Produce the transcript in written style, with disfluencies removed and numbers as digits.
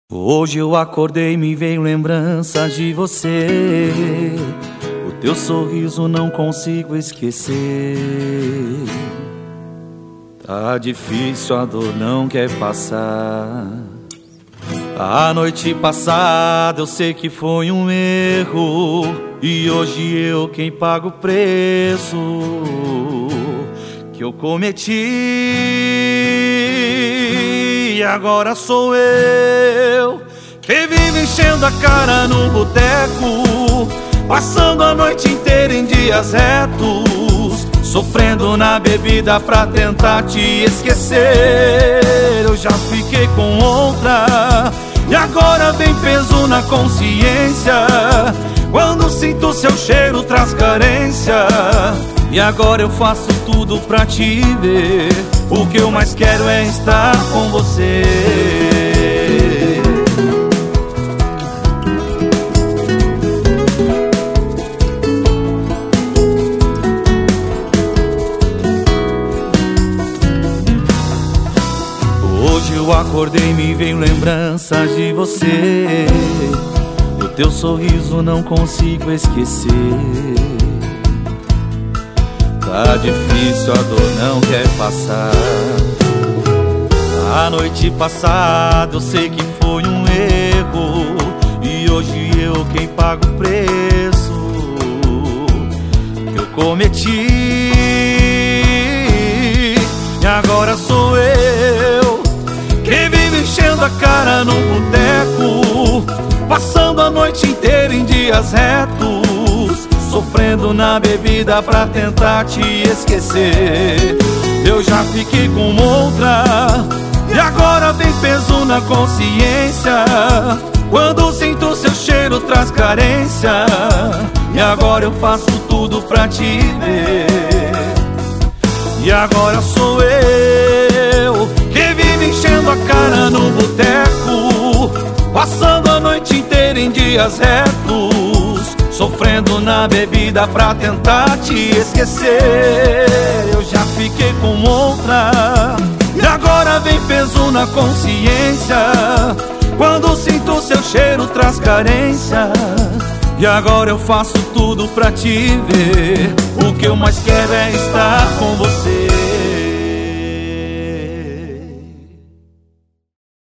Hoje eu acordei e me veio lembranças de você. O teu sorriso não consigo esquecer. Tá difícil, a dor não quer passar. A noite passada eu sei que foi um erro, e hoje eu quem paga o preço que eu cometi. E agora sou eu que vive enchendo a cara no boteco, passando a noite inteira em dias retos, sofrendo na bebida pra tentar te esquecer. Eu já fiquei com outra e agora vem peso na consciência, quando sinto seu cheiro traz carência. E agora eu faço tudo pra te ver, o que eu mais quero é estar com você. Hoje eu acordei e me veio lembranças de você. O teu sorriso não consigo esquecer. Tá difícil, a dor não quer passar. A noite passada eu sei que foi um erro, e hoje eu quem paga o preço que eu cometi. E agora sou eu que vive enchendo a cara no boteco, passando a noite inteira em dias retos, sofrendo na bebida pra tentar te esquecer. Eu já fiquei com outra e agora vem peso na consciência, quando sinto seu cheiro traz carência. E agora eu faço tudo pra te ver. E agora sou eu que vive enchendo a cara no boteco, passando a noite inteira em dias retos, sofrendo na bebida pra tentar te esquecer. Eu já fiquei com outra e agora vem peso na consciência, quando sinto seu cheiro traz carência. E agora eu faço tudo pra te ver, o que eu mais quero é estar com você.